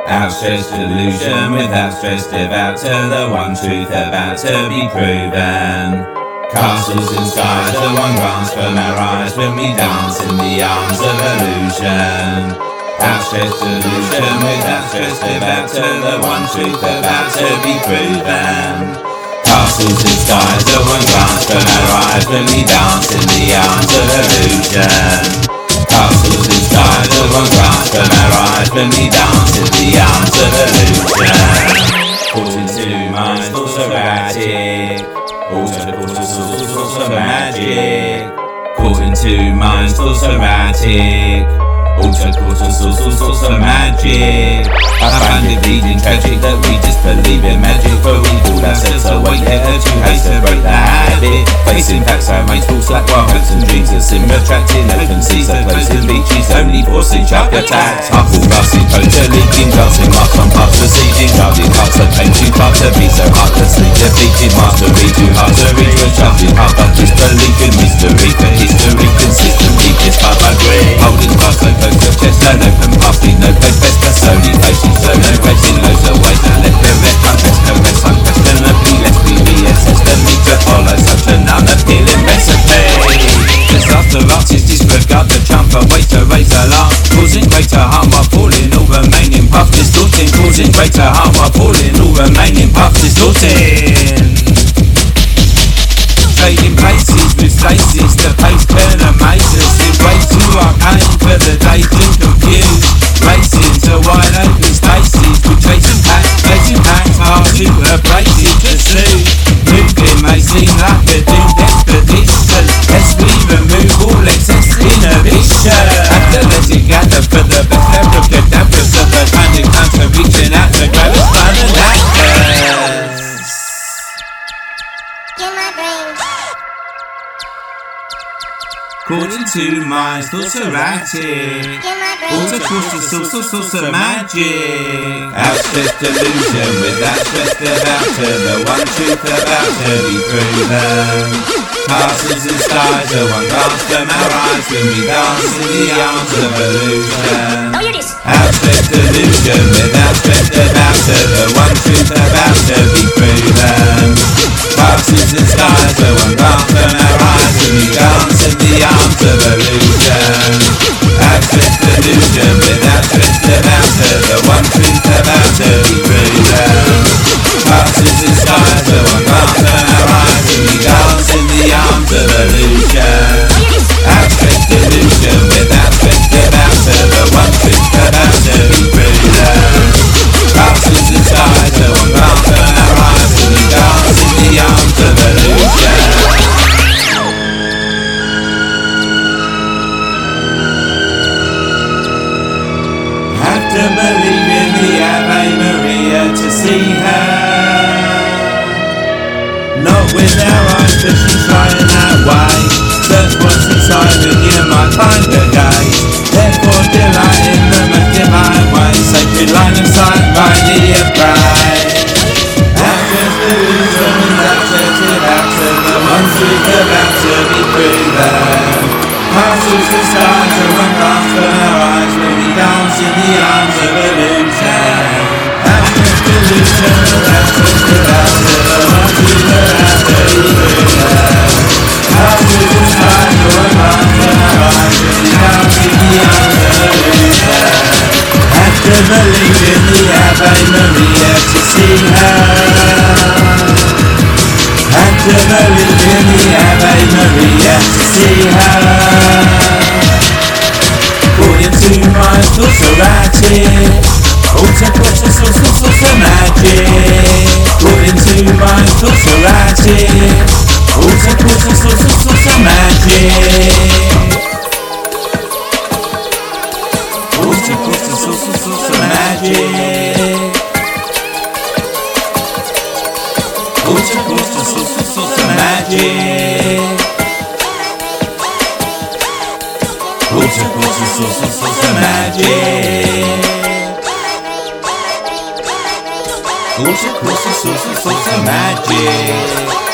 Outstretched illusion with outstretched devout to the one truth about to be proven. Castles in skies, the one glance from our eyes when we dance in the arms of illusion. Outstretched illusion with outstretched devout to the one truth about to be proven. Castles in skies, the one glance from our eyes when we dance in the arms of illusion. Castles in skies, the one glance from our eyes when we dance in the arms of illusion. Caught in two minds, thoughts erratic. Also magic. Caught in two minds, thoughts erratic. Thoughts of magic. I find it bleeding tragic that we just believe in magic, but we fool ourselves away here too haste to break the habit. Facing facts, our minds false like wild hopes and dreams of sin, retracting open seas, closing beaches, only forcing sharp attacks. Half full glassing, totally leaking, glassing marks on parts, besieging, guarding hearts that pain too far to be so heartlessly defeated. Mastery too hard to reach, we're charging hard, but disbelief in mystery for history, consistently kissed by my grave. Holding fast, so close to chest, an open path, no place best, but slowly facing slow, no facing loads of ways, and let the red undress, no less unquestionably, lest we reassess the need to follow such an unappealing recipe. Disaster artists disregard the trump away to raise alarm, causing greater harm while falling, all remaining path distorting, causing greater harm while falling, all remaining path distorting. Trading places with stasis, the pace can amaze us. It waits to our pain for the days to confuse. Racing to wide open spaces, we're chasing packs hard to replace it to soothe. Moving may seem like a doomed expedition, lest we remove all excess inhibition. Have to let it gather for the best abracadabras of the kind of cancer reaching out to grab us by the knackers. In my brain. Caught in two minds, thoughts erratic. Autocross the source of magic. Outstretched illusion with outstretched devout to the one truth about to be proven. Castles in skies, the one glance from our eyes when we dance in the arms of illusion. Outstretched illusion with outstretched devout to the one truth about to be proven. Castles in skies, the one glance from our eyes when we dance in the arms of illusion. Outstretched illusion with outstretched devout to the one truth about to be proven. Castles in skies, the one glance from our eyes when we dance in the arms of illusion. Outstretched illusion with outstretched devout to the one truth about to be proven. Castles in skies, the one glance from our eyes when we dance in the arms of illusion. Have to believe in the Ave Maria to see her. Not with our eyes, but she's trying that way. Search what's inside and you might find her gaze. Therefore delight in the most divine way. Sacred line of sight, rightly a pride. Outstretched illusion and outstretched out to the one truth about to be proven. Castles and stars and one glance from our eyes when we dance in the arms of illusion. Outstretched illusion and outstretched out to the one truth about to be proven. Castles and stars and one glance from our eyes when we dance in the arms of illusion. Have to believe in the Ave Maria to see her. Have to believe in the Ave Maria to see her. Caught in two minds, thoughts erratic. Autocross the source of magic. Caught in two minds, thoughts erratic. Autocross the source of magic. Autocross the source of magic. Autocross the source of magic. Autocross the source of magic. Autocross the source of magic.